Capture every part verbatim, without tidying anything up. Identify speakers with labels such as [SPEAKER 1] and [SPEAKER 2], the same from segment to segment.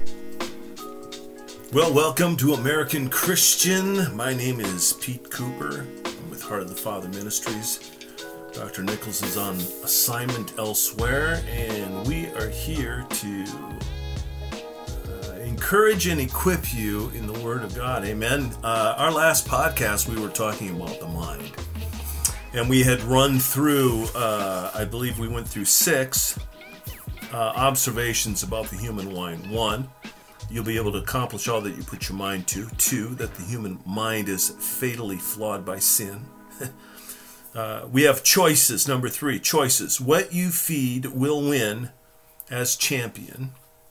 [SPEAKER 1] Well, welcome to American Christian. My name is Pete Cooper. I'm with Heart of the Father Ministries. Doctor Nichols is on assignment elsewhere, and we are here to uh, encourage and equip you in the Word of God. Amen. Uh, our last podcast, we were talking about the mind. And we had run through, uh, I believe we went through six uh, observations about the human mind. One, you'll be able to accomplish all that you put your mind to. Two, that the human mind is fatally flawed by sin. uh, we have choices. Number three, choices. What you feed will win as champion.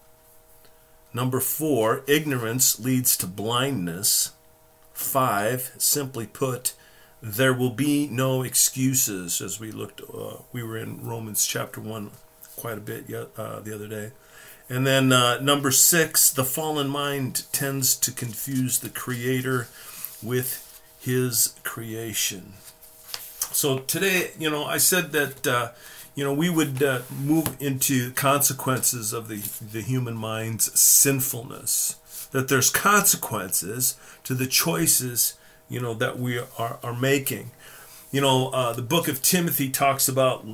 [SPEAKER 1] Number four, ignorance leads to blindness. Five, simply put, there will be no excuses. As we looked, uh, we were in Romans chapter one quite a bit yet, uh, the other day. And then uh, number six, the fallen mind tends to confuse the Creator with His creation. So today, you know, I said that, uh, you know, we would uh, move into consequences of the, the human mind's sinfulness. That there's consequences to the choices, you know, that we are, are making. You know, uh, the book of Timothy talks about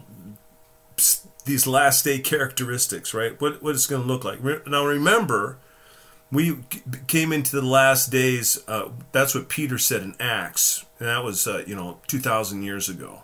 [SPEAKER 1] these last day characteristics, right? What what it's going to look like. Now remember, we came into the last days. Uh, that's what Peter said in Acts, and that was uh, you know two thousand years ago.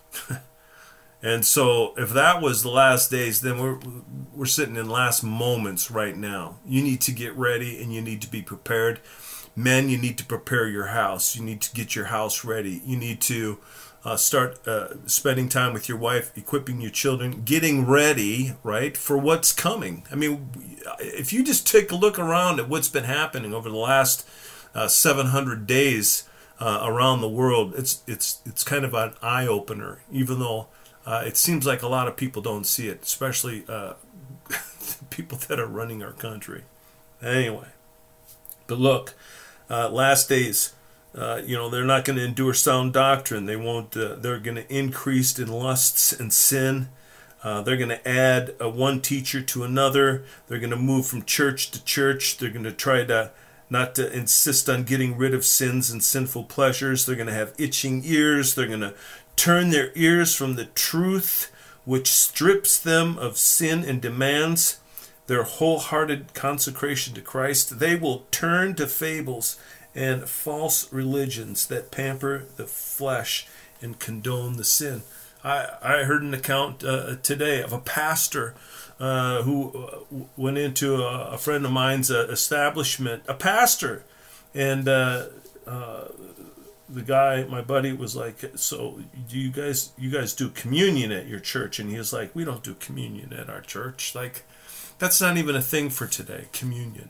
[SPEAKER 1] And so, if that was the last days, then we're we're sitting in last moments right now. You need to get ready, and you need to be prepared. Men, you need to prepare your house. You need to get your house ready. You need to Uh, start uh, spending time with your wife, equipping your children, getting ready, right, for what's coming. I mean, if you just take a look around at what's been happening over the last uh, seven hundred days uh, around the world, it's it's it's kind of an eye-opener, even though uh, it seems like a lot of people don't see it, especially uh, people that are running our country. Anyway, but look, uh, last days, Uh, you know, they're not going to endure sound doctrine. They won't. Uh, they're going to increase in lusts and sin. Uh, they're going to add uh, one teacher to another. They're going to move from church to church. They're going to try to not to insist on getting rid of sins and sinful pleasures. They're going to have itching ears. They're going to turn their ears from the truth, which strips them of sin and demands their wholehearted consecration to Christ. They will turn to fables and false religions that pamper the flesh and condone the sin. I, I heard an account uh, today of a pastor uh, who uh, went into a, a friend of mine's uh, establishment, a pastor, and uh, uh, the guy, my buddy, was like, "So do you guys, you guys do communion at your church?" And he was like, "We don't do communion at our church. Like, that's not even a thing for today, communion."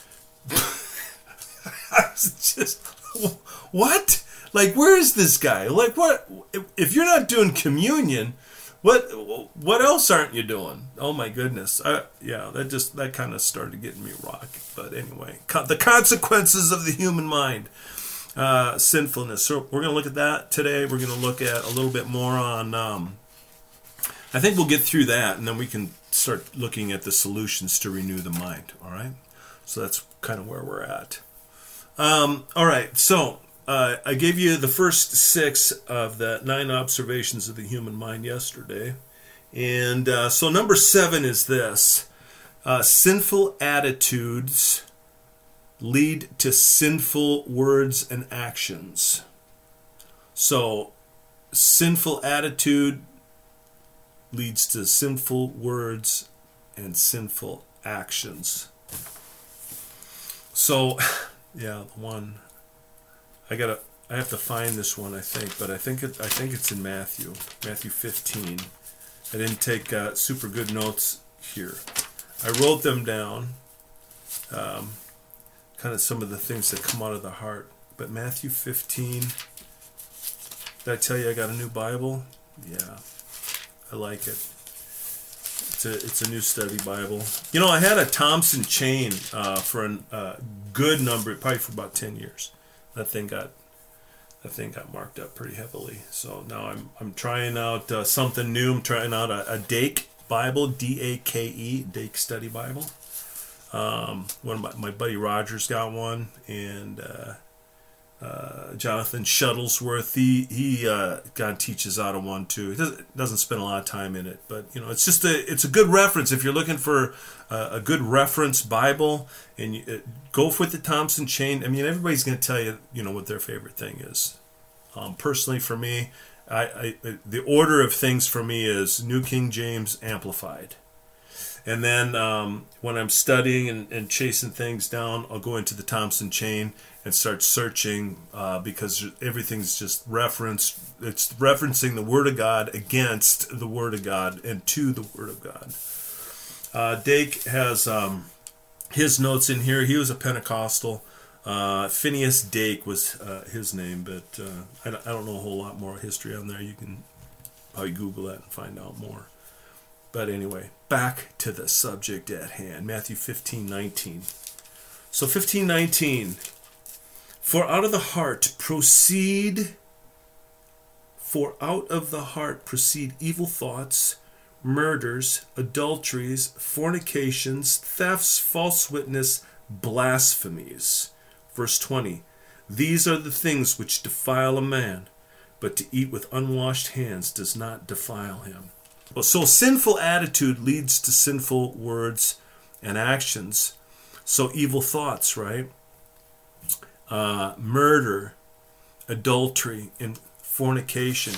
[SPEAKER 1] I was just, what? Like, where is this guy? Like, what? If you're not doing communion, what what else aren't you doing? Oh, my goodness. I, yeah, that just, that kind of started getting me rocked. But anyway, the consequences of the human mind, uh, sinfulness. So we're going to look at that today. We're going to look at a little bit more on, um, I think we'll get through that, and then we can start looking at the solutions to renew the mind, all right? So that's kind of where we're at. Um, all right, so uh, I gave you the first six of the nine observations of the human mind yesterday. And uh, so number seven is this. Uh, sinful attitudes lead to sinful words and actions. So sinful attitude leads to sinful words and sinful actions. So... Yeah, the one I gotta I have to find this one, I think, but I think it I think it's in Matthew, Matthew fifteen. I didn't take uh, super good notes here. I wrote them down, um, kind of some of the things that come out of the heart. But Matthew fifteen. Did I tell you I got a new Bible? Yeah, I like it. It's a, it's a new study Bible. You know, I had a Thompson chain uh, for a uh, good number, probably for about ten years. That thing got that thing got marked up pretty heavily. So now I'm I'm trying out uh, something new. I'm trying out a, a Dake Bible, D A K E, Dake Study Bible. Um, one of my, my buddy Rogers got one, and uh, uh, Jonathan Shuttlesworth, he he uh, God teaches out of one too. He doesn't, doesn't spend a lot of time in it, but you know, it's just a it's a good reference if you're looking for uh, a good reference Bible, and you, uh, go with the Thompson Chain. I mean, everybody's going to tell you, you know, what their favorite thing is. Um, personally, for me, I, I the order of things for me is New King James Amplified. And then um, when I'm studying and, and chasing things down, I'll go into the Thompson Chain and start searching uh, because everything's just referenced. It's referencing the Word of God against the Word of God and to the Word of God. Uh, Dake has um, his notes in here. He was a Pentecostal. Uh, Phineas Dake was uh, his name, but uh, I, don't, I don't know a whole lot more history on there. You can probably Google that and find out more. But anyway, back to the subject at hand, Matthew fifteen nineteen. So fifteen nineteen, for out of the heart proceed, for out of the heart proceed evil thoughts, murders, adulteries, fornications, thefts, false witness, blasphemies. Verse twenty, these are the things which defile a man, but to eat with unwashed hands does not defile him. So sinful attitude leads to sinful words and actions. So evil thoughts, right? Uh, murder, adultery, and fornication,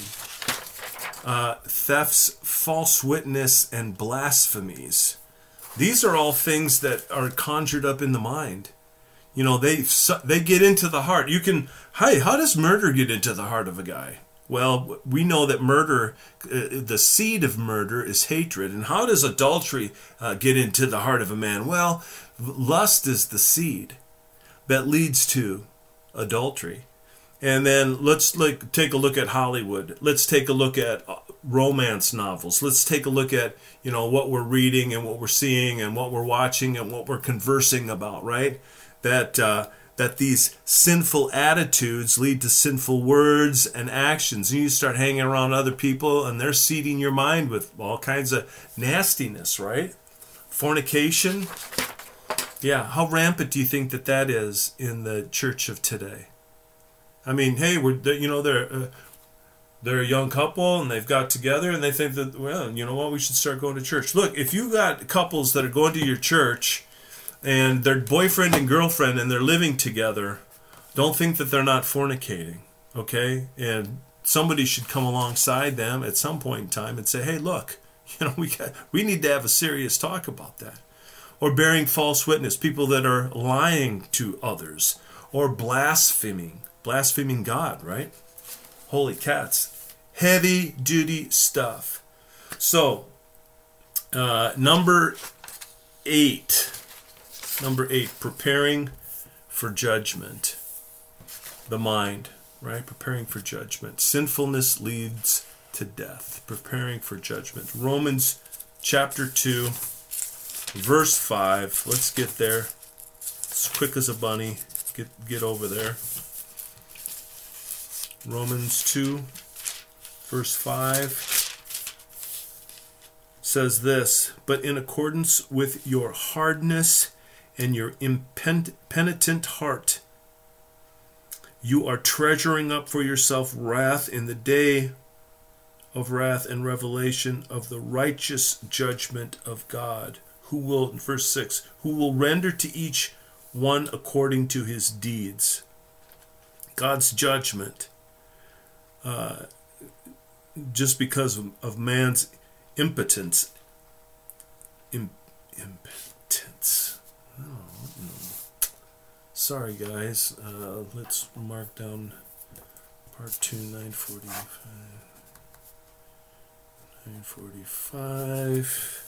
[SPEAKER 1] uh, thefts, false witness, and blasphemies. These are all things that are conjured up in the mind. You know, they they get into the heart. You can, hey, how does murder get into the heart of a guy? Well, we know that murder, uh, the seed of murder is hatred. And how does adultery uh, get into the heart of a man? Well, lust is the seed that leads to adultery. And then let's like take a look at Hollywood. Let's take a look at romance novels. Let's take a look at, you know, what we're reading and what we're seeing and what we're watching and what we're conversing about, right? That uh, that these sinful attitudes lead to sinful words and actions. And you start hanging around other people and they're seeding your mind with all kinds of nastiness, right? Fornication. Yeah, how rampant do you think that that is in the church of today? I mean, hey, we're you know they're uh, they're a young couple and they've got together and they think that, well, you know what, we should start going to church. Look, if you got couples that are going to your church and they're boyfriend and girlfriend and they're living together, don't think that they're not fornicating, okay? And somebody should come alongside them at some point in time and say, hey, look, you know, we got, we need to have a serious talk about that. Or bearing false witness, people that are lying to others, or blaspheming, blaspheming God, right? Holy cats. Heavy duty stuff. So, uh, number eight. Number eight, preparing for judgment. The mind, right? Preparing for judgment. Sinfulness leads to death. Preparing for judgment. Romans chapter two, verse five. Let's get there. As quick as a bunny. Get, get over there. Romans two, verse five. Says this, but in accordance with your hardness and your impenitent heart, you are treasuring up for yourself wrath in the day of wrath and revelation of the righteous judgment of God, who will, in verse six, who will render to each one according to his deeds. God's judgment, uh, just because of, of man's impotence. Im- impotence. Oh, no. Sorry, guys. Uh, let's mark down part two, nine forty-five. nine forty-five.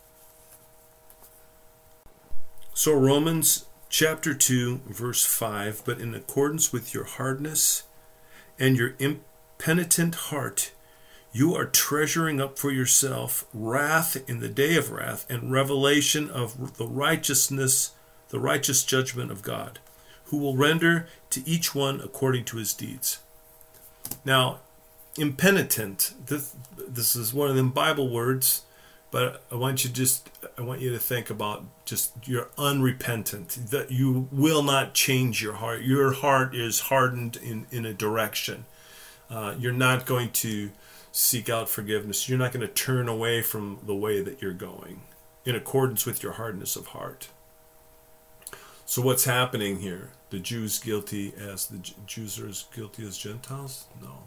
[SPEAKER 1] So Romans chapter two, verse five, but in accordance with your hardness and your impenitent heart, you are treasuring up for yourself wrath in the day of wrath and revelation of the righteousness, the righteous judgment of God, who will render to each one according to his deeds. Now, impenitent, this, this is one of them Bible words. But I want you just I want you to think about just you're unrepentant, that you will not change your heart. Your heart is hardened in, in a direction. Uh, you're not going to seek out forgiveness. You're not going to turn away from the way that you're going in accordance with your hardness of heart. So what's happening here? The Jews guilty as the Jews are as guilty as Gentiles? No.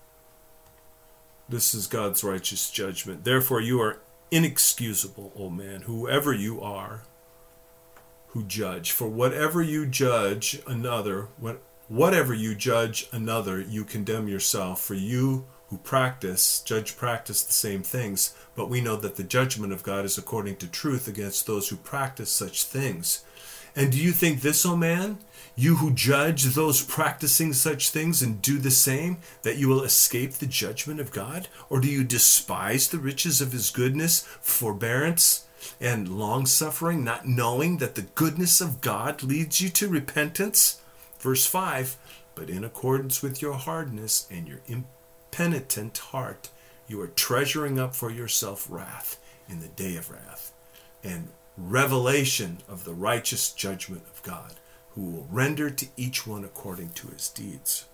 [SPEAKER 1] This is God's righteous judgment. Therefore you are inexcusable, O man, whoever you are, who judge. For whatever you judge another, whatever you judge another, you condemn yourself. For you who practice, judge practice the same things. But we know that the judgment of God is according to truth against those who practice such things. And do you think this, O man, you who judge those practicing such things and do the same, that you will escape the judgment of God? Or do you despise the riches of his goodness, forbearance, and long-suffering, not knowing that the goodness of God leads you to repentance? Verse five, but in accordance with your hardness and your impenitent heart, you are treasuring up for yourself wrath in the day of wrath, and revelation of the righteous judgment of God, who will render to each one according to his deeds.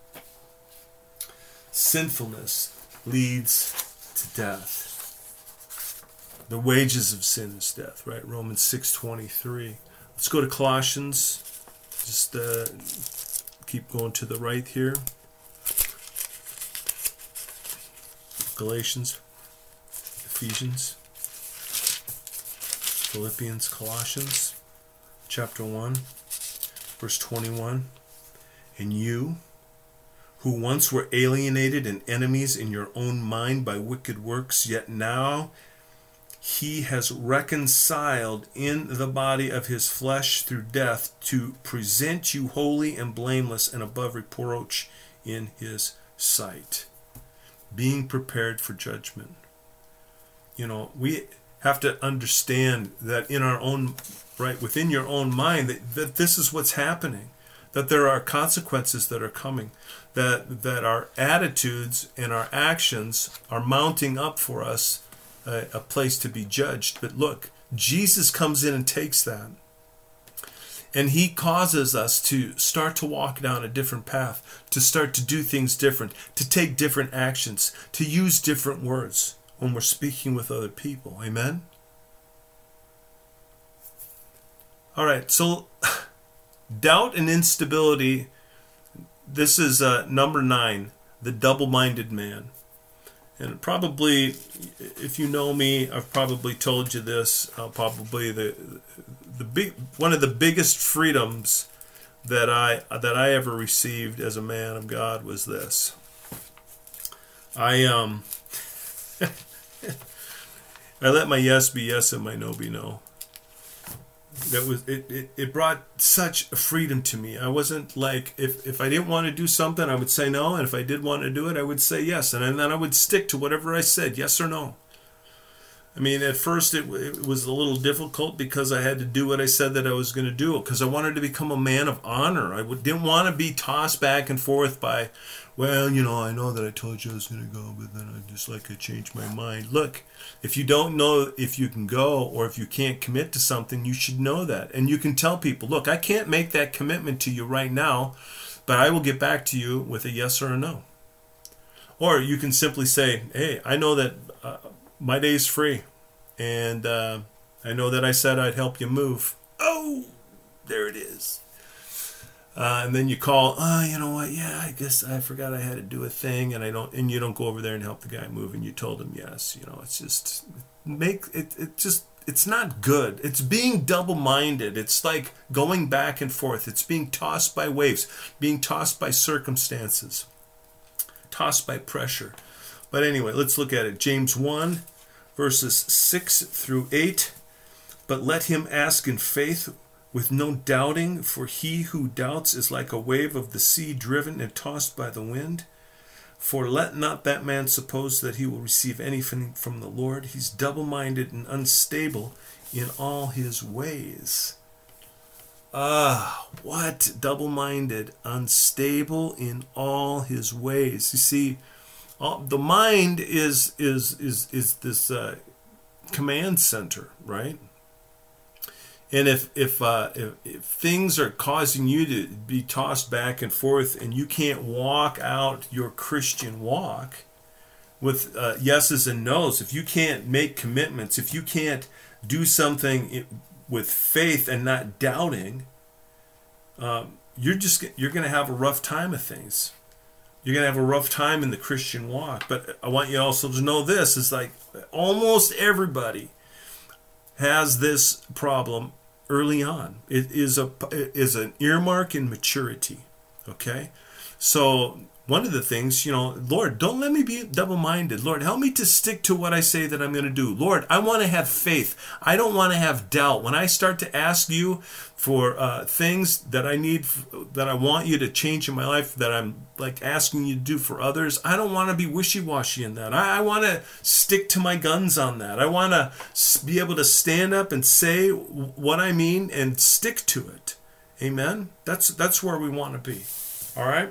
[SPEAKER 1] Sinfulness leads to death. The wages of sin is death, right? Romans six twenty-three. Let's go to Colossians. Just uh, keep going to the right here. Galatians, Ephesians, Philippians, Colossians, chapter one, verse twenty-one. And you, who once were alienated and enemies in your own mind by wicked works, yet now he has reconciled in the body of his flesh through death to present you holy and blameless and above reproach in his sight, being prepared for judgment. You know, we have to understand that in our own, right, within your own mind, that, that this is what's happening, that there are consequences that are coming, that that our attitudes and our actions are mounting up for us a, a place to be judged. But look, Jesus comes in and takes that, and he causes us to start to walk down a different path, to start to do things different, to take different actions, to use different words when we're speaking with other people. Amen? All right, so doubt and instability, this is uh, number nine, the double-minded man. And probably, if you know me, I've probably told you this, uh, probably the the big one of the biggest freedoms that I that I ever received as a man of God was this. I um I let my yes be yes and my no be no. That was it, it, it brought such freedom to me. I wasn't like, if, if I didn't want to do something, I would say no, and if I did want to do it, I would say yes, and then I would stick to whatever I said, yes or no. I mean, at first it, it was a little difficult because I had to do what I said that I was going to do, because I wanted to become a man of honor. I w- didn't want to be tossed back and forth by, well, you know, I know that I told you I was going to go, but then I just like I changed my mind. Look, if you don't know if you can go or if you can't commit to something, you should know that. And you can tell people, look, I can't make that commitment to you right now, but I will get back to you with a yes or a no. Or you can simply say, hey, I know that uh, my day's free, and uh, I know that I said I'd help you move. Oh, there it is. Uh, and then you call, oh, you know what? Yeah, I guess I forgot I had to do a thing, and I don't. And you don't go over there and help the guy move, and you told him yes. You know, it's just make it. It just it's not good. It's being double-minded. It's like going back and forth. It's being tossed by waves, being tossed by circumstances, tossed by pressure. But anyway, let's look at it. James one, verses six through eight. But let him ask in faith, with no doubting, for he who doubts is like a wave of the sea driven and tossed by the wind. For let not that man suppose that he will receive anything from the Lord. He's double-minded and unstable in all his ways. Ah, what? Double-minded, unstable in all his ways. You see, all, the mind is is is is this uh, command center, right? And if if, uh, if if things are causing you to be tossed back and forth, and you can't walk out your Christian walk with uh, yeses and nos, if you can't make commitments, if you can't do something with faith and not doubting, um, you're just you're going to have a rough time of things. You're going to have a rough time in the Christian walk. But I want you also to know this is like almost everybody has this problem early on. It is a it is an earmark in maturity. Okay, so one of the things, you know, Lord, don't let me be double-minded. Lord, help me to stick to what I say that I'm going to do. Lord, I want to have faith. I don't want to have doubt. When I start to ask you for uh, things that I need, that I want you to change in my life, that I'm like asking you to do for others, I don't want to be wishy-washy in that. I, I want to stick to my guns on that. I want to be able to stand up and say what I mean and stick to it. Amen? That's, that's where we want to be. All right?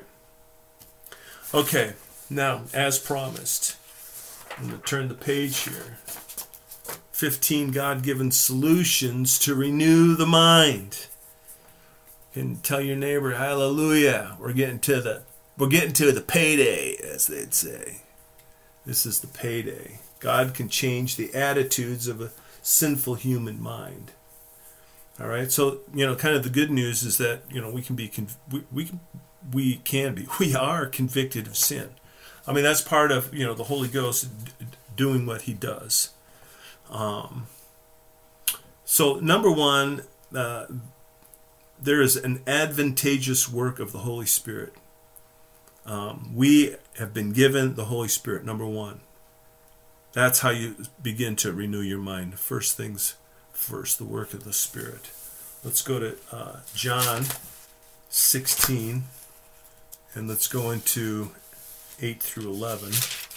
[SPEAKER 1] Okay, now, as promised, I'm going to turn the page here. fifteen God-given solutions to renew the mind. You can tell your neighbor, hallelujah, we're getting to the we're getting to the payday, as they'd say. This is the payday. God can change the attitudes of a sinful human mind. All right, so, you know, kind of the good news is that, you know, we can be, we, we can, we can be, we are convicted of sin. I mean, that's part of, you know, the Holy Ghost doing what he does. Um, so, number one, uh, there is an advantageous work of the Holy Spirit. Um, we have been given the Holy Spirit, number one. That's how you begin to renew your mind. First things first, the work of the Spirit. Let's go to uh, John sixteen, and let's go into eight through eleven.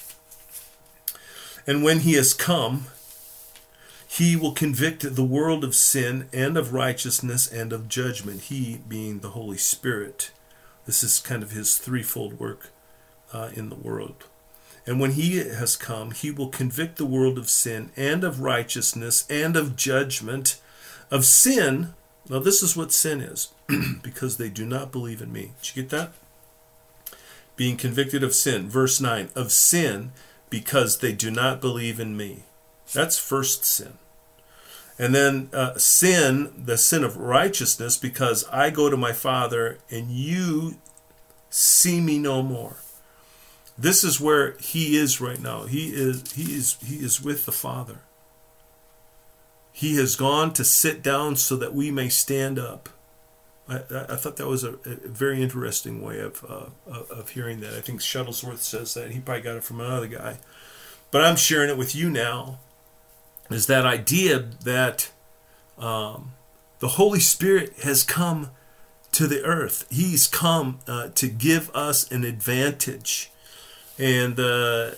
[SPEAKER 1] And when he has come, he will convict the world of sin and of righteousness and of judgment, he being the Holy Spirit. This is kind of his threefold work uh, in the world. And when he has come, he will convict the world of sin and of righteousness and of judgment. Of sin, now this is what sin is, because they do not believe in me. Did you get that? Being convicted of sin. Verse nine, of sin, because they do not believe in me. That's first sin. And then uh, sin, the sin of righteousness, because I go to my Father and you see me no more. This is where he is right now. He is he is he is with the Father. He has gone to sit down so that we may stand up. I, I thought that was a, a very interesting way of uh, of hearing that. I think Shuttlesworth says that. He probably got it from another guy. But I'm sharing it with you now. Is that idea that um, the Holy Spirit has come to the earth. He's come uh, to give us an advantage. And uh,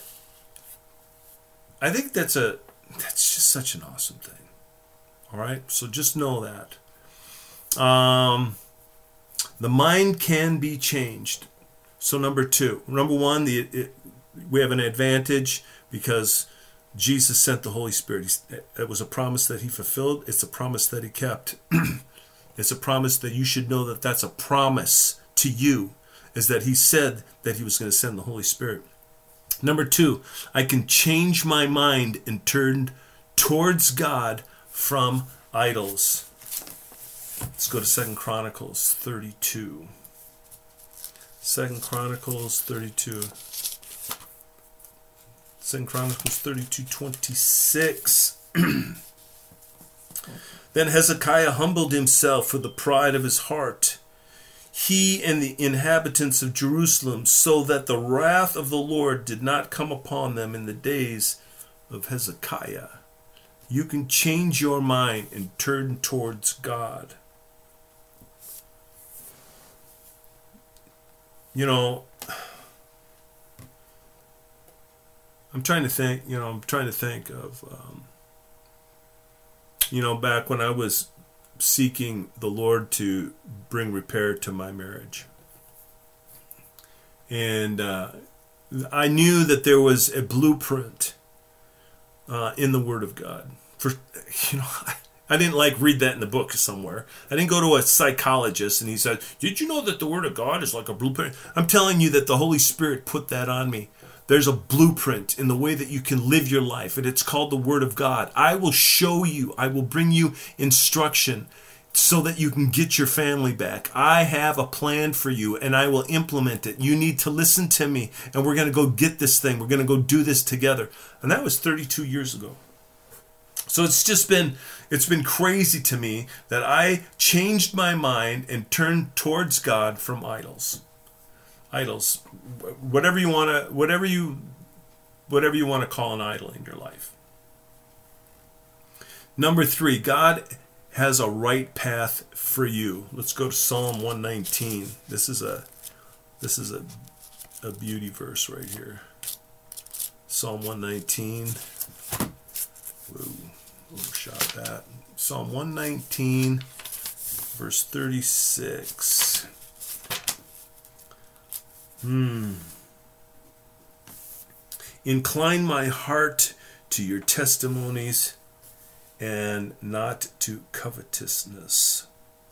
[SPEAKER 1] I think that's a that's just such an awesome thing. All right, so just know that. Um, the mind can be changed. So number two, number one, the it, we have an advantage because Jesus sent the Holy Spirit. It was a promise that he fulfilled. It's a promise that he kept. It's a promise that you should know that that's a promise to you, is that he said that he was going to send the Holy Spirit. Number two, I can change my mind and turn towards God from idols. Let's go to Second Chronicles thirty-two. Second Chronicles thirty-two. Second Chronicles thirty-two twenty-six. Then Hezekiah humbled himself for the pride of his heart, he and the inhabitants of Jerusalem, so that the wrath of the Lord did not come upon them in the days of Hezekiah. You can change your mind and turn towards God. You know, I'm trying to think, you know, I'm trying to think of, um, you know, back when I was seeking the Lord to bring repair to my marriage. And uh, I knew that there was a blueprint uh, in the Word of God. For you know, I, I didn't like read that in the book somewhere. I didn't go to a psychologist and he said, "Did you know that the Word of God is like a blueprint?" I'm telling you that the Holy Spirit put that on me. There's a blueprint in the way that you can live your life, and it's called the Word of God. I will show you. I will bring you instruction so that you can get your family back. I have a plan for you, and I will implement it. You need to listen to me, and we're going to go get this thing. We're going to go do this together. And that was thirty-two years ago. So it's just been, it's been crazy to me that I changed my mind and turned towards God from idols. Idols, whatever you want to, whatever you, whatever you want to call an idol in your life. Number three, God has a right path for you. Let's go to Psalm one nineteen. This is a, this is a, a beauty verse right here. Psalm one nineteen. Whoa, overshot that. Psalm one nineteen, verse thirty-six. Hmm. Incline my heart to your testimonies and not to covetousness.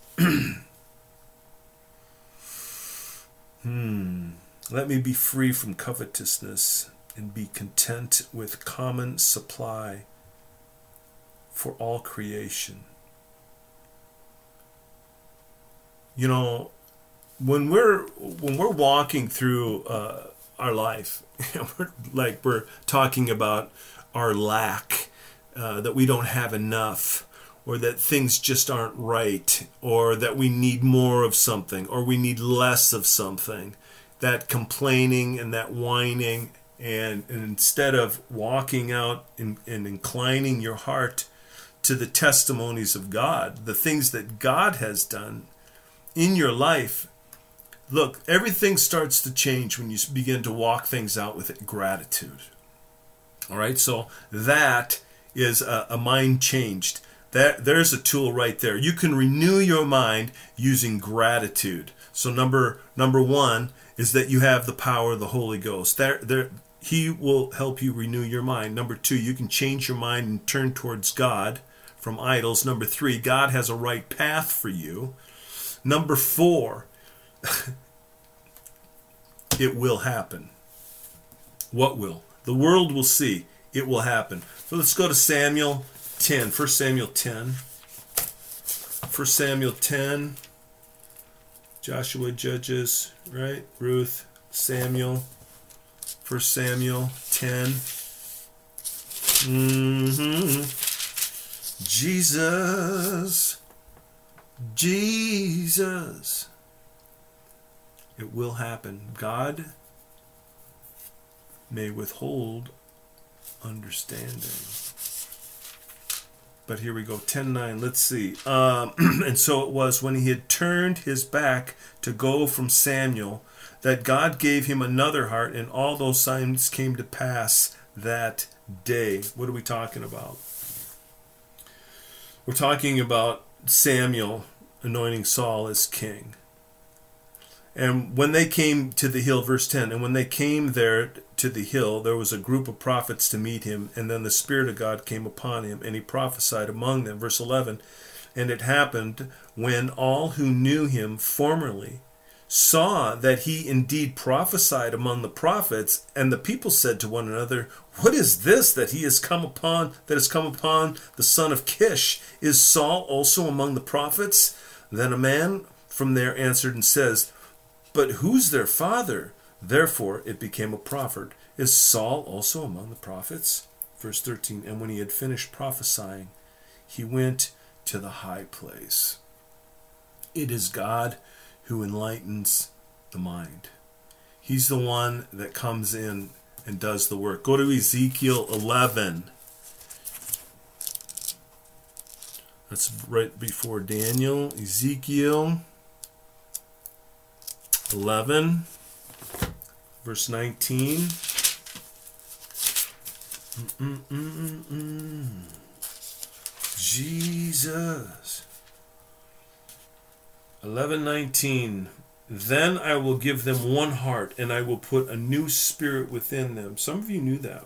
[SPEAKER 1] hmm. Let me be free from covetousness and be content with common supply for all creation. You know, when we're when we're walking through uh, our life, we're, like we're talking about our lack, uh, that we don't have enough, or that things just aren't right, or that we need more of something, or we need less of something. That complaining and that whining, and, and instead of walking out and, and inclining your heart to the testimonies of God, the things that God has done in your life, look, everything starts to change when you begin to walk things out with gratitude. All right, so that is a, a mind changed. That, there's a tool right there. You can renew your mind using gratitude. So number number one is that you have the power of the Holy Ghost. There, there, He will help you renew your mind. Number two, you can change your mind and turn towards God from idols. Number three, God has a right path for you. Number four, it will happen. What will? The world will see. It will happen. So let's go to Samuel ten. First Samuel ten. First Samuel ten. Joshua, Judges, right? Ruth, Samuel. First Samuel ten. Mm-hmm. Jesus. Jesus. It will happen. God may withhold understanding. But here we go, ten nine. Let's see. Um, and so it was when he had turned his back to go from Samuel that God gave him another heart, and all those signs came to pass that day. What are we talking about? We're talking about Samuel anointing Saul as king. And when they came to the hill, verse ten, and when they came there to the hill, there was a group of prophets to meet him, and then the Spirit of God came upon him, and he prophesied among them. Verse eleven, and it happened when all who knew him formerly saw that he indeed prophesied among the prophets, and the people said to one another, what is this that he has come upon, that has come upon the son of Kish? Is Saul also among the prophets? Then a man from there answered and says, but who's their father? Therefore it became a proverb. Is Saul also among the prophets? Verse thirteen, and when he had finished prophesying, he went to the high place. It is God who enlightens the mind. He's the one that comes in and does the work. Go to Ezekiel eleven. That's right before Daniel. Ezekiel eleven, verse nineteen. Mm-mm-mm-mm-mm. Jesus. eleven nineteen. Then I will give them one heart, and I will put a new spirit within them. Some of you knew that.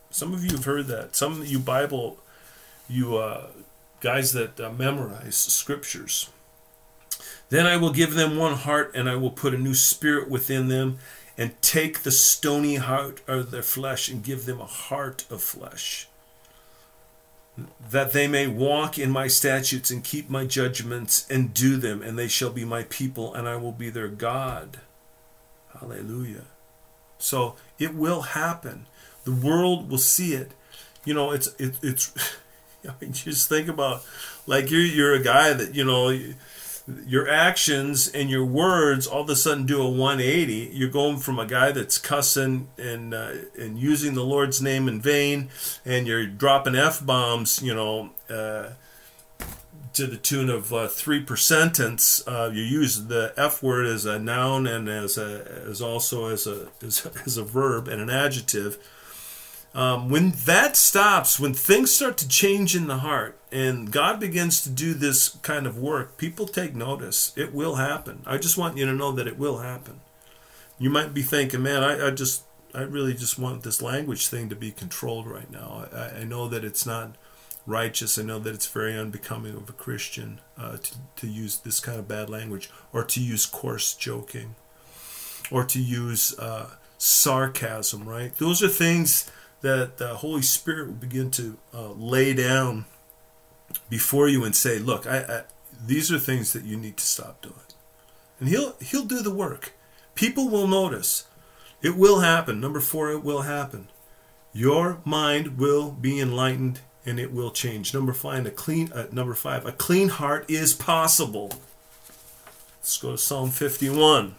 [SPEAKER 1] Some of you have heard that. Some of you Bible, you uh, guys that uh, memorize scriptures. Then I will give them one heart, and I will put a new spirit within them, and take the stony heart of their flesh and give them a heart of flesh, that they may walk in my statutes and keep my judgments and do them, and they shall be my people, and I will be their God. Hallelujah. So it will happen. The world will see it. You know, it's it, it's. I mean, just think about, like you're you're a guy that, you know, your actions and your words all of a sudden do a one eighty. You're going from a guy that's cussing and uh, and using the Lord's name in vain, and you're dropping F-bombs, you know, uh, to the tune of uh, three percentance. Uh, you use the F word as a noun and as a as also as a as, as a verb and an adjective. Um, when that stops, when things start to change in the heart and God begins to do this kind of work, people take notice. It will happen. I just want you to know that it will happen. You might be thinking, man, I, I just, I really just want this language thing to be controlled right now. I, I know that it's not righteous. I know that it's very unbecoming of a Christian uh, to, to use this kind of bad language, or to use coarse joking, or to use uh, sarcasm, right? Those are things that the Holy Spirit will begin to uh, lay down before you and say, look, I, I, these are things that you need to stop doing. And he'll he'll do the work. People will notice. It will happen. Number four, it will happen. Your mind will be enlightened and it will change. Number five, a clean uh, number five, a clean heart is possible. Let's go to Psalm fifty-one.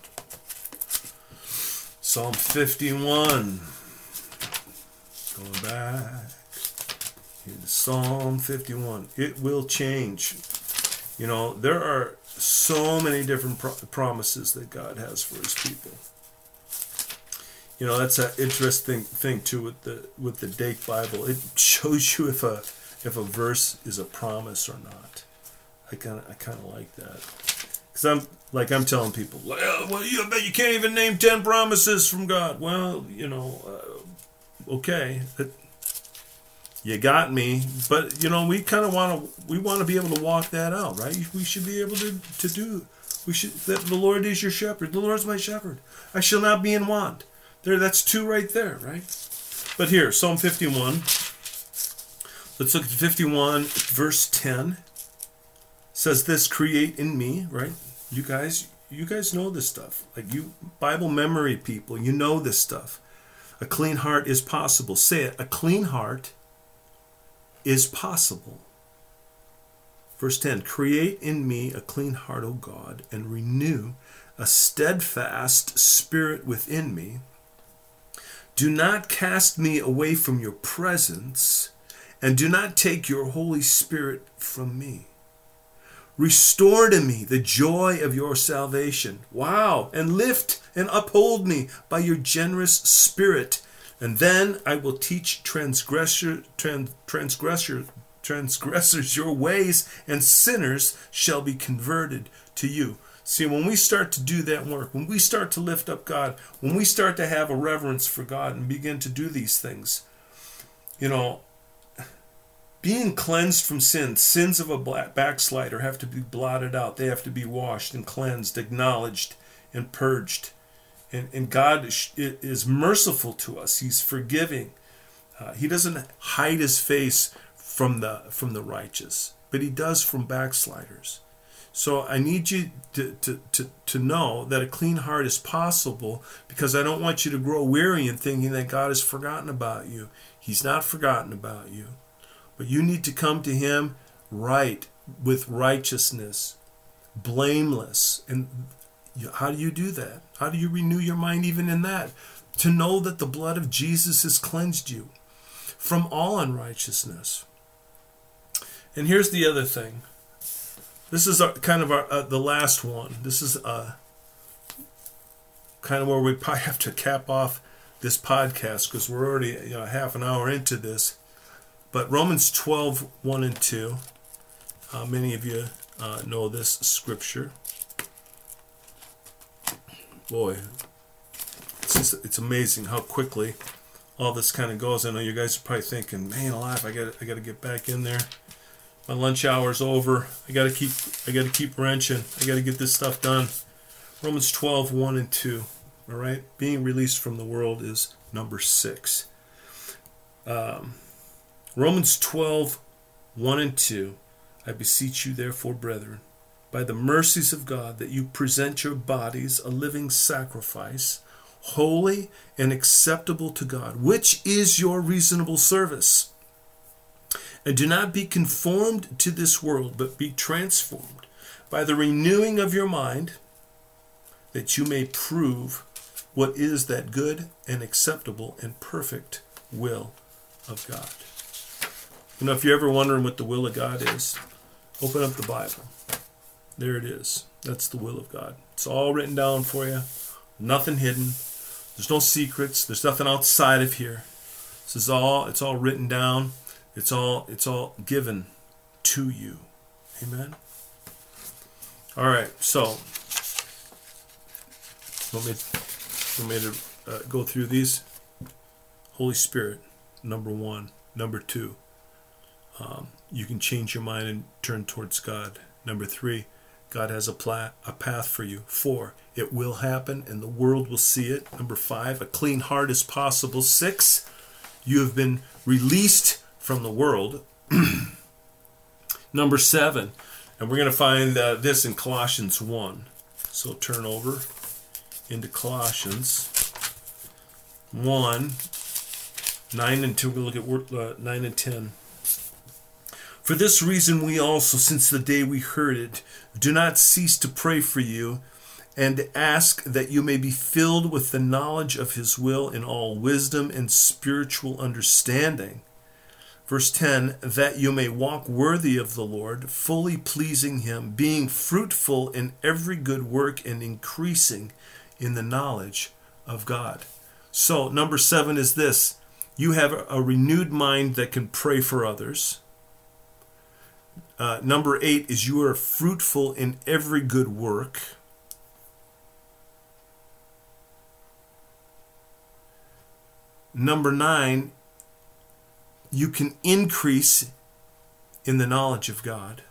[SPEAKER 1] Psalm fifty-one. Going back in Psalm fifty-one. It will change. You know, there are so many different pro- promises that God has for his people. You know, that's an interesting thing too with the with the Dake Bible. It shows you if a if a verse is a promise or not. I kind of I kind of like that. Because I'm like I'm telling people, well, well, you bet you can't even name ten promises from God. Well, you know, uh, okay, it, you got me, but you know we kind of want to we want to be able to walk that out, right? We should be able to to do. We should that the Lord is your shepherd. The Lord is my shepherd. I shall not be in want. There, that's two right there, right? But here, Psalm fifty-one. Let's look at fifty-one, verse ten. Says this: "Create in me," right? You guys, you guys know this stuff. Like you, Bible memory people, you know this stuff. A clean heart is possible. Say it. A clean heart is possible. Verse ten, create in me a clean heart, O God, and renew a steadfast spirit within me. Do not cast me away from your presence, and do not take your Holy Spirit from me. Restore to me the joy of your salvation. Wow. And lift and uphold me by your generous spirit. And then I will teach transgressor, trans, transgressor, transgressors your ways, and sinners shall be converted to you. See, when we start to do that work, when we start to lift up God, when we start to have a reverence for God and begin to do these things, you know, being cleansed from sin, sins of a backslider have to be blotted out. They have to be washed and cleansed, acknowledged and purged. And, and God is merciful to us. He's forgiving. Uh, he doesn't hide his face from the from the righteous, but he does from backsliders. So I need you to, to, to, to know that a clean heart is possible, because I don't want you to grow weary in thinking that God has forgotten about you. He's not forgotten about you. But you need to come to him right, with righteousness, blameless. And how do you do that? How do you renew your mind even in that? To know that the blood of Jesus has cleansed you from all unrighteousness. And here's the other thing. This is our, kind of our, uh, the last one. This is uh, kind of where we probably have to cap off this podcast, because we're already you know, half an hour into this. But Romans twelve, one and two, uh, many of you uh, know this scripture. Boy, it's, just, it's amazing how quickly all this kind of goes. I know you guys are probably thinking, man alive, I got I got to get back in there. My lunch hour's over. I got to keep I got to keep wrenching. I got to get this stuff done. Romans twelve, one and two. All right? Being released from the world is number six. Um, Romans twelve, one and two. I beseech you, therefore, brethren, by the mercies of God, that you present your bodies a living sacrifice, holy and acceptable to God, which is your reasonable service. And do not be conformed to this world, but be transformed by the renewing of your mind, that you may prove what is that good and acceptable and perfect will of God. You know, if you're ever wondering what the will of God is, open up the Bible. There it is. That's the will of God. It's all written down for you. Nothing hidden. There's no secrets. There's nothing outside of here. This is all, it's all written down. It's all, it's all given to you. Amen? All right, so, want me, want me to uh, go through these? Holy Spirit, number one. Number two, um, you can change your mind and turn towards God. Number three, God has a, pla- a path for you. Four, it will happen and the world will see it. Number five, a clean heart is possible. Six, you have been released from the world. Number seven, and we're going to find uh, this in Colossians one. So turn over into Colossians one, nine and ten. We'll look at uh, nine and ten. For this reason we also, since the day we heard it, do not cease to pray for you and ask that you may be filled with the knowledge of his will in all wisdom and spiritual understanding. Verse ten, that you may walk worthy of the Lord, fully pleasing him, being fruitful in every good work and increasing in the knowledge of God. So, number seven is this. You have a renewed mind that can pray for others. Uh, number eight is you are fruitful in every good work. Number nine, you can increase in the knowledge of God.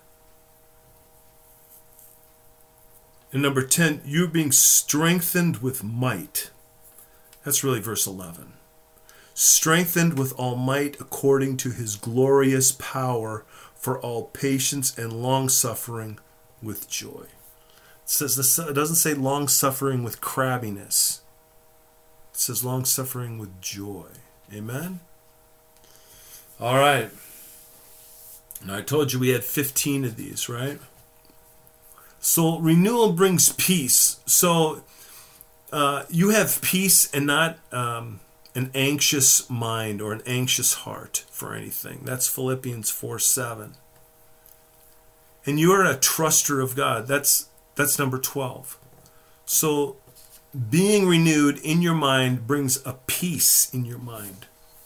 [SPEAKER 1] And number ten, you're being strengthened with might. That's really verse eleven. Strengthened with all might according to his glorious power for all patience and long-suffering with joy. It says this, it doesn't say long-suffering with crabbiness. It says long-suffering with joy. Amen? All right. Now I told you we had fifteen of these, right? So renewal brings peace. So uh, you have peace and not um, an anxious mind or an anxious heart for anything. That's Philippians four seven. And you are a truster of God. That's that's number twelve. So being renewed in your mind brings a peace in your mind.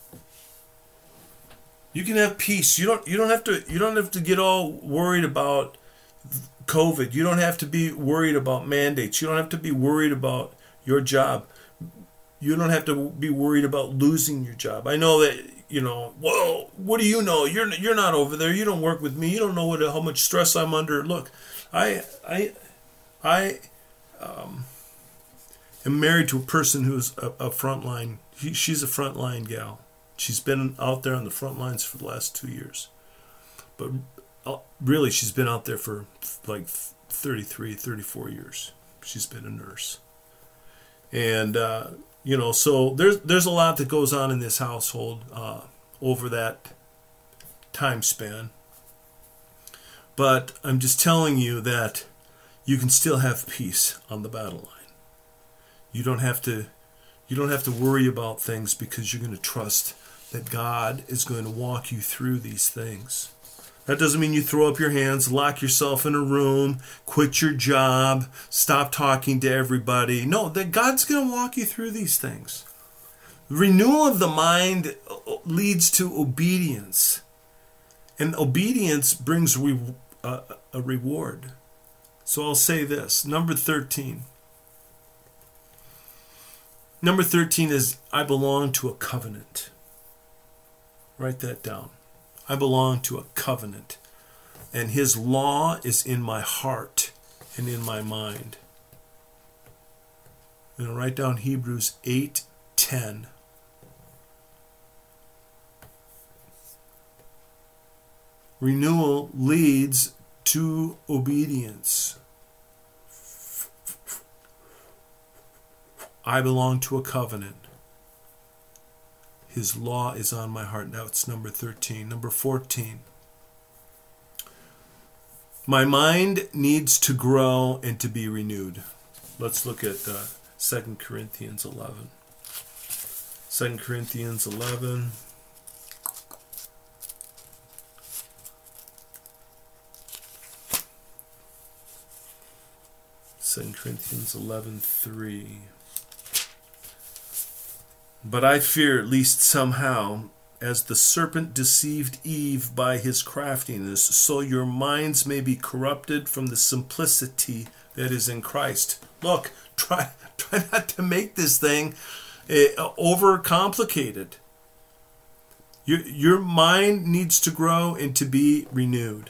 [SPEAKER 1] You can have peace. You don't you don't have to you don't have to get all worried about COVID. You don't have to be worried about mandates. You don't have to be worried about your job. You don't have to be worried about losing your job. I know that, you know, whoa, what do you know? You're you're not over there. You don't work with me. You don't know what how much stress I'm under. Look, I I I um, am married to a person who's a, a frontline. He, she's a frontline gal. She's been out there on the front lines for the last two years. But really, she's been out there for like thirty-three, thirty-four years. She's been a nurse. And, uh, you know, so there's, there's a lot that goes on in this household uh, over that time span. But I'm just telling you that you can still have peace on the battle line. You don't have to, you don't have to worry about things because you're going to trust that God is going to walk you through these things. That doesn't mean you throw up your hands, lock yourself in a room, quit your job, stop talking to everybody. No, that God's going to walk you through these things. Renewal of the mind leads to obedience. And obedience brings re- uh, a reward. So I'll say this. Number thirteen. Number thirteen is, I belong to a covenant. Write that down. I belong to a covenant. And his law is in my heart and in my mind. I'm going to write down Hebrews eight ten. Renewal leads to obedience. I belong to a covenant. His law is on my heart. Now it's number thirteen. Number fourteen. My mind needs to grow and to be renewed. Let's look at uh, Second Corinthians eleven. Second Corinthians eleven. Second Corinthians eleven three. But I fear, lest somehow, as the serpent deceived Eve by his craftiness, so your minds may be corrupted from the simplicity that is in Christ. Look, try try not to make this thing uh, overcomplicated. Your, your mind needs to grow and to be renewed.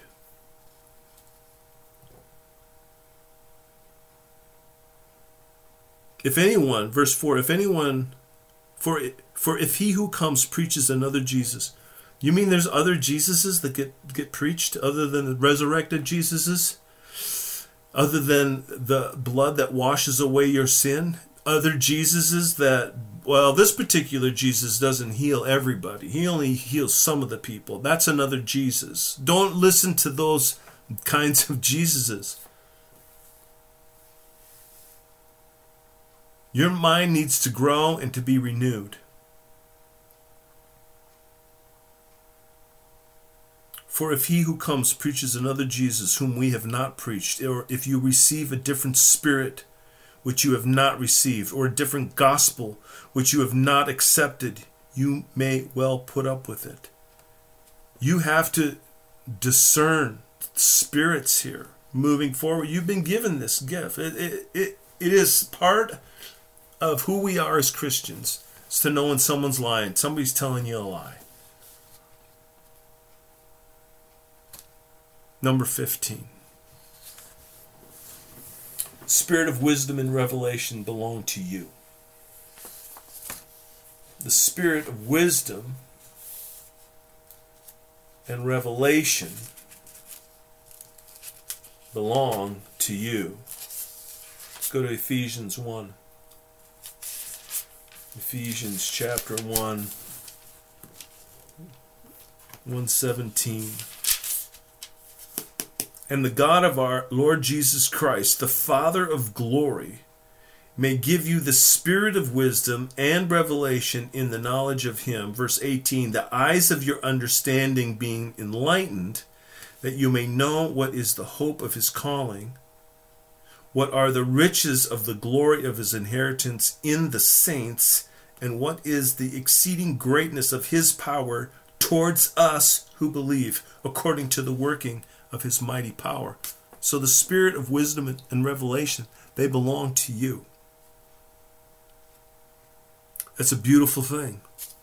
[SPEAKER 1] If anyone, verse four, if anyone... For, for if he who comes preaches another Jesus. You mean there's other Jesuses that get, get preached other than the resurrected Jesuses? Other than the blood that washes away your sin? Other Jesuses that, well, this particular Jesus doesn't heal everybody. He only heals some of the people. That's another Jesus. Don't listen to those kinds of Jesuses. Your mind needs to grow and to be renewed. For if he who comes preaches another Jesus whom we have not preached, or if you receive a different spirit which you have not received, or a different gospel which you have not accepted, you may well put up with it. You have to discern spirits here moving forward. You've been given this gift. It, it, it, it is part of who we are as Christians, is to know when someone's lying, somebody's telling you a lie. Number fifteen. Spirit of wisdom and revelation belong to you. The spirit of wisdom and revelation belong to you. Let's go to Ephesians one. Ephesians chapter one, one seventeen. And the God of our Lord Jesus Christ, the Father of glory, may give you the spirit of wisdom and revelation in the knowledge of him. Verse eighteen, the eyes of your understanding being enlightened, that you may know what is the hope of his calling, what are the riches of the glory of his inheritance in the saints, and what is the exceeding greatness of his power towards us who believe, according to the working of his mighty power. So the spirit of wisdom and revelation, they belong to you. That's a beautiful thing.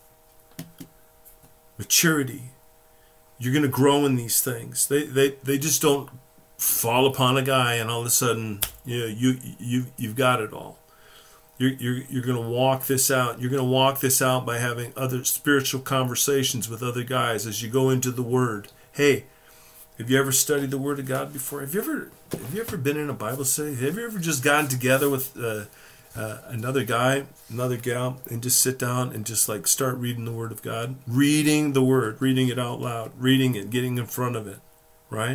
[SPEAKER 1] Maturity. You're going to grow in these things. They they they just don't fall upon a guy and all of a sudden, you know, you you you've got it all. You're you're you're going to walk this out. You're going to walk this out by having other spiritual conversations with other guys as you go into the Word. Hey, have you ever studied the Word of God before? Have you ever have you ever been in a Bible study? Have you ever just gotten together with uh, uh, another guy, another gal, and just sit down and just like start reading the Word of God? Reading the Word, reading it out loud, reading it, getting in front of it, right?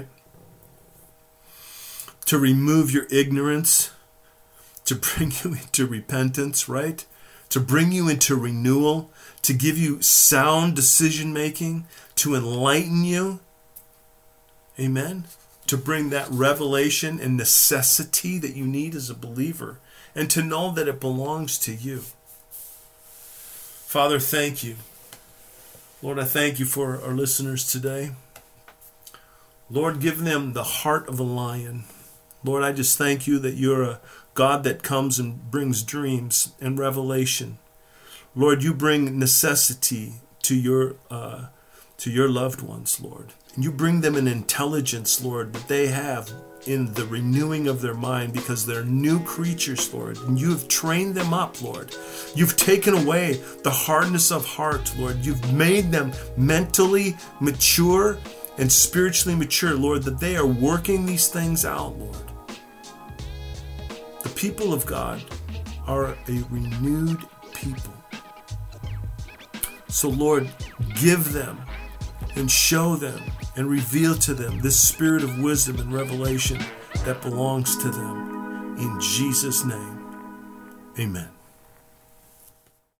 [SPEAKER 1] To remove your ignorance, to bring you into repentance, right? To bring you into renewal, to give you sound decision making, to enlighten you. Amen? To bring that revelation and necessity that you need as a believer, and to know that it belongs to you. Father, thank you. Lord, I thank you for our listeners today. Lord, give them the heart of a lion. Lord, I just thank you that you're a God that comes and brings dreams and revelation. Lord, you bring necessity to your uh, to your loved ones, Lord. And you bring them an intelligence, Lord, that they have in the renewing of their mind because they're new creatures, Lord. And you have trained them up, Lord. You've taken away the hardness of heart, Lord. You've made them mentally mature and spiritually mature, Lord, that they are working these things out, Lord. The people of God are a renewed people. So, Lord, give them and show them and reveal to them this spirit of wisdom and revelation that belongs to them. In Jesus' name, amen.